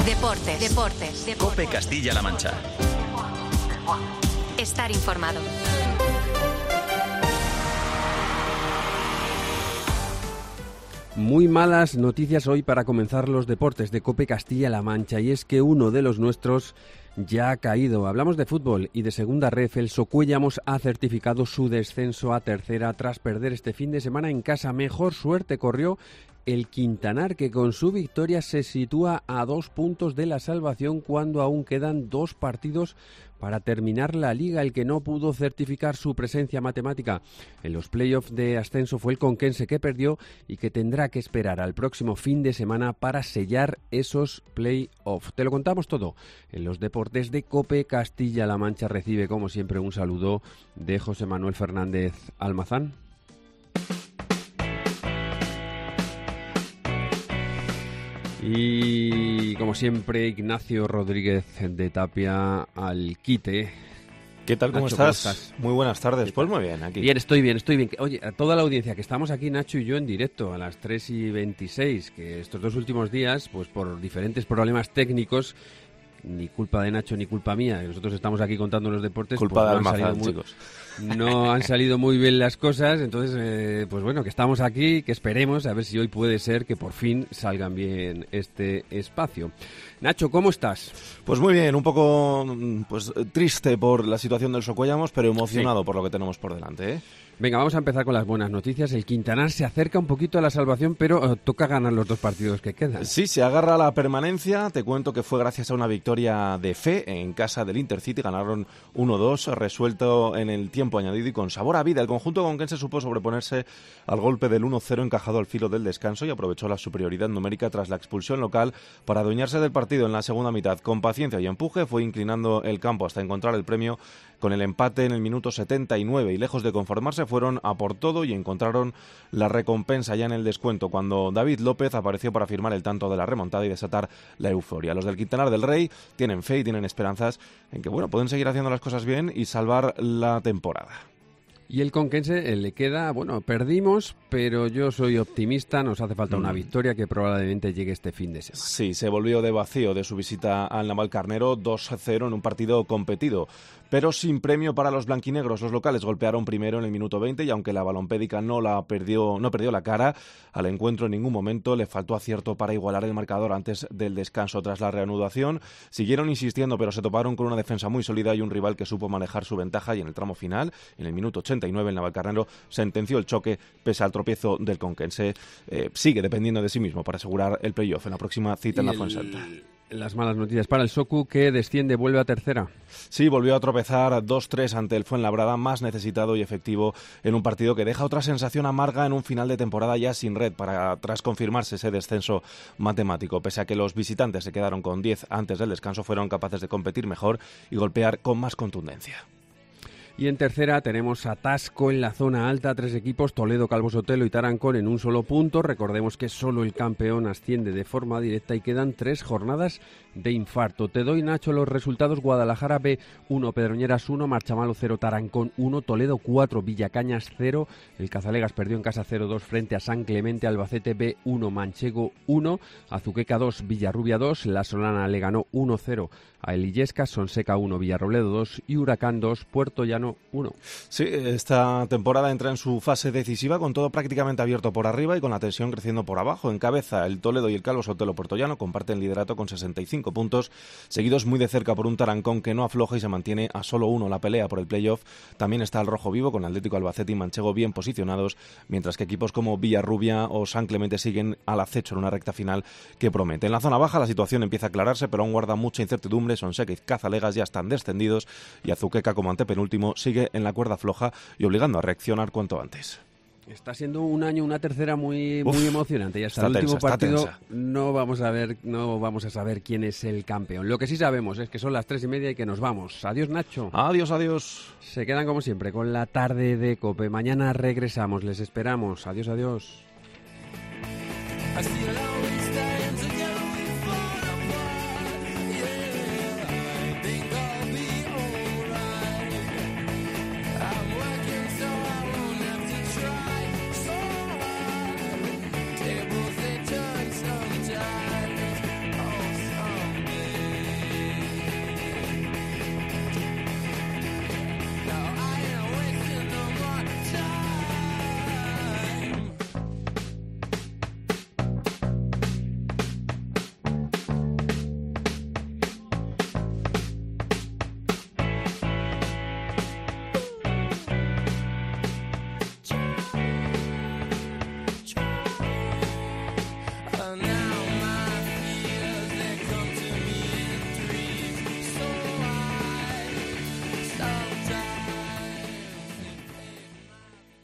Deportes. COPE Castilla-La Mancha. Estar informado. Muy malas noticias hoy para comenzar los deportes de COPE Castilla-La Mancha, y es que uno de los nuestros ya ha caído. Hablamos de fútbol y de segunda ref. El Socuéllamos ha certificado su descenso a tercera tras perder este fin de semana en casa. Mejor suerte corrió el Quintanar, que con su victoria se sitúa a 2 puntos de la salvación cuando aún quedan 2 partidos para terminar la liga. El que no pudo certificar su presencia matemática en los playoffs de ascenso fue el Conquense, que perdió y que tendrá que esperar al próximo fin de semana para sellar esos playoffs. Te lo contamos todo en los deportes de COPE Castilla-La Mancha. Recibe, como siempre, un saludo de José Manuel Fernández Almazán. Y, como siempre, Ignacio Rodríguez de Tapia al quite. ¿Qué tal? ¿Cómo Nacho, estás? Muy buenas tardes. Pues muy bien, aquí. Bien, estoy bien. Oye, a toda la audiencia, que estamos aquí, Nacho y yo, en directo a las 3:26, que estos 2 últimos días, pues por diferentes problemas técnicos, ni culpa de Nacho ni culpa mía, nosotros estamos aquí contando los deportes. Culpa pues de Almazán, chicos. No han salido muy bien las cosas, entonces, pues bueno, que estamos aquí, que esperemos a ver si hoy puede ser que por fin salgan bien este espacio. Nacho, ¿cómo estás? Pues muy bien, un poco pues triste por la situación del Socuéllamos, pero emocionado por lo que tenemos por delante, ¿eh? Venga, vamos a empezar con las buenas noticias. El Quintanar se acerca un poquito a la salvación, pero toca ganar los 2 partidos que quedan. Sí, se agarra a la permanencia. Te cuento que fue gracias a una victoria de fe en casa del Intercity. Ganaron 1-2, resuelto en el tiempo añadido y con sabor a vida. El conjunto conquense supo sobreponerse al golpe del 1-0 encajado al filo del descanso y aprovechó la superioridad numérica tras la expulsión local para adueñarse del partido en la segunda mitad. Con paciencia y empuje fue inclinando el campo hasta encontrar el premio con el empate en el minuto 79, y lejos de conformarse fueron a por todo y encontraron la recompensa ya en el descuento, cuando David López apareció para firmar el tanto de la remontada y desatar la euforia. Los del Quintanar del Rey tienen fe y tienen esperanzas en que pueden seguir haciendo las cosas bien y salvar la temporada. Y el Conquense le queda, perdimos, pero yo soy optimista, nos hace falta una victoria que probablemente llegue este fin de semana. Sí, se volvió de vacío de su visita al Navalcarnero 2-0 en un partido competido, pero sin premio para los blanquinegros. Los locales golpearon primero en el minuto 20 y aunque la balompédica no perdió la cara al encuentro en ningún momento, le faltó acierto para igualar el marcador antes del descanso. Tras la reanudación siguieron insistiendo, pero se toparon con una defensa muy sólida y un rival que supo manejar su ventaja, y en el tramo final, en el minuto 89, el Navalcarnero sentenció el choque pese al tropiezo del Conquense. Sigue dependiendo de sí mismo para asegurar el playoff en la próxima cita en la Fuensanta. Las malas noticias para el Socu, que desciende, vuelve a tercera. Sí, volvió a tropezar 2-3 ante el Fuenlabrada, más necesitado y efectivo en un partido que deja otra sensación amarga en un final de temporada ya sin red tras confirmarse ese descenso matemático. Pese a que los visitantes se quedaron con 10 antes del descanso, fueron capaces de competir mejor y golpear con más contundencia. Y en tercera tenemos atasco en la zona alta, 3 equipos, Toledo, Calvo Sotelo y Tarancón en un solo punto. Recordemos que solo el campeón asciende de forma directa y quedan 3 jornadas de infarto. Te doy, Nacho, los resultados. Guadalajara B 1, Pedroñeras 1, Marchamalo 0, Tarancón 1, Toledo 4, Villacañas 0, el Cazalegas perdió en casa 0-2 frente a San Clemente, Albacete B 1, Manchego 1, Azuqueca 2, Villarrubia 2, La Solana le ganó 1-0 a el Illescas, Sonseca 1, Villarrobledo 2 y Huracán 2, Puerto Llano 1. Sí, esta temporada entra en su fase decisiva con todo prácticamente abierto por arriba y con la tensión creciendo por abajo. En cabeza el Toledo y el Calvo Sotelo Puertollano comparten liderato con 65 puntos, seguidos muy de cerca por un Tarancón que no afloja y se mantiene a solo 1 la pelea por el playoff. También está el Rojo Vivo con Atlético, Albacete y Manchego bien posicionados, mientras que equipos como Villarrubia o San Clemente siguen al acecho en una recta final que promete. En la zona baja la situación empieza a aclararse, pero aún guarda mucha incertidumbre. Sonseca y Cazalegas ya están descendidos y Azuqueca, como antepenúltimo, sigue en la cuerda floja y obligando a reaccionar cuanto antes. Está siendo un año, una tercera muy emocionante, y hasta el último partido no vamos a saber quién es el campeón. Lo que sí sabemos es que son las 3:30 y que nos vamos. Adiós, Nacho. Adiós. Se quedan como siempre con la tarde de COPE. Mañana regresamos, les esperamos. Adiós.